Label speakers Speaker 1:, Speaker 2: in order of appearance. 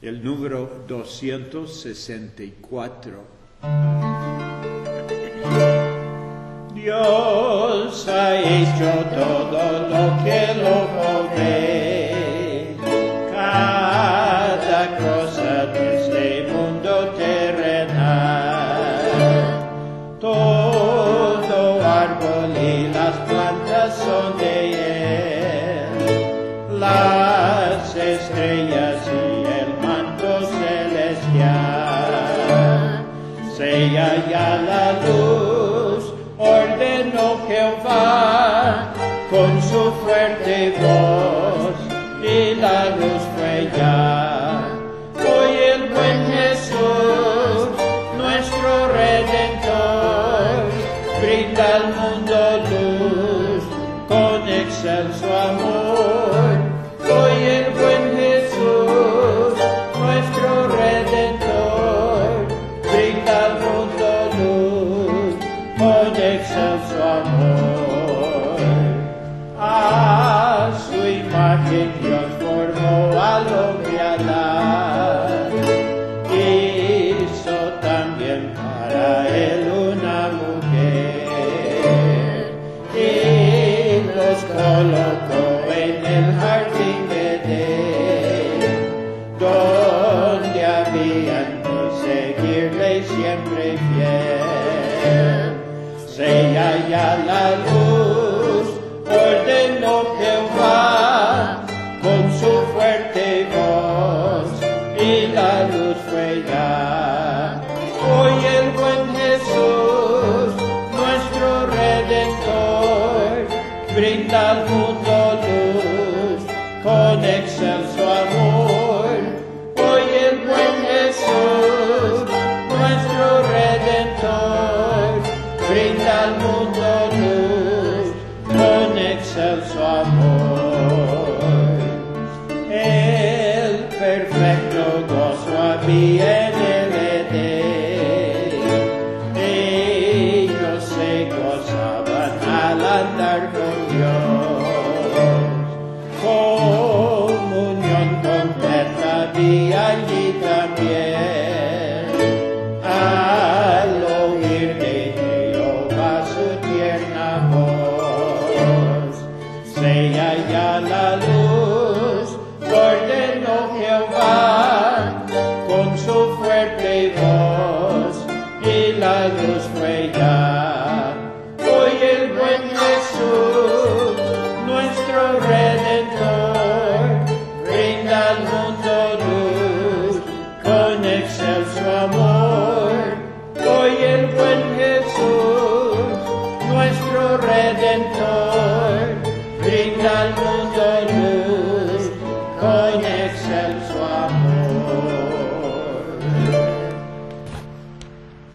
Speaker 1: el número 264. Dios ha hecho todo lo que lo ve, cada cosa de este mundo terrenal, todo árbol y las plantas son de él, las estrellas y el manto celestial, sea ya la luz, ordenó Jehová con su fuerte voz, y la luz fue ya. Hoy el buen Jesús, nuestro Redentor, brinda al mundo luz con excelso amor. Hoy el buen Jesús, nuestro Redentor, brinda al mundo luz con excelso amor. A su imagen Dios formó al hombre Adán, hizo también para él una mujer, y los colocó en el jardín de Edén, donde habían de seguirle siempre fiel. Sea ya la luz, ordenó Jehová con su fuerte voz, y la luz fue ya. Hoy el buen Jesús, nuestro Redentor, brinda al mundo luz con excelso amor. Hoy el buen Jesús, nuestro Redentor, brinda al mundo luz con excelso amor. El perfecto gozo había en el Edén, ellos se gozaban al andar con Dios. Comunión completa había allí también, al oír de Jehová su tierna voz. Sea ya la luz, ordenó Jehová con su fuerte voz, y la luz fue ya. Hoy el buen Jesús, nuestro Redentor, brinda al mundo luz con excelso amor. Hoy el buen Jesús, nuestro Redentor, brinda al mundo luz con excelso amor.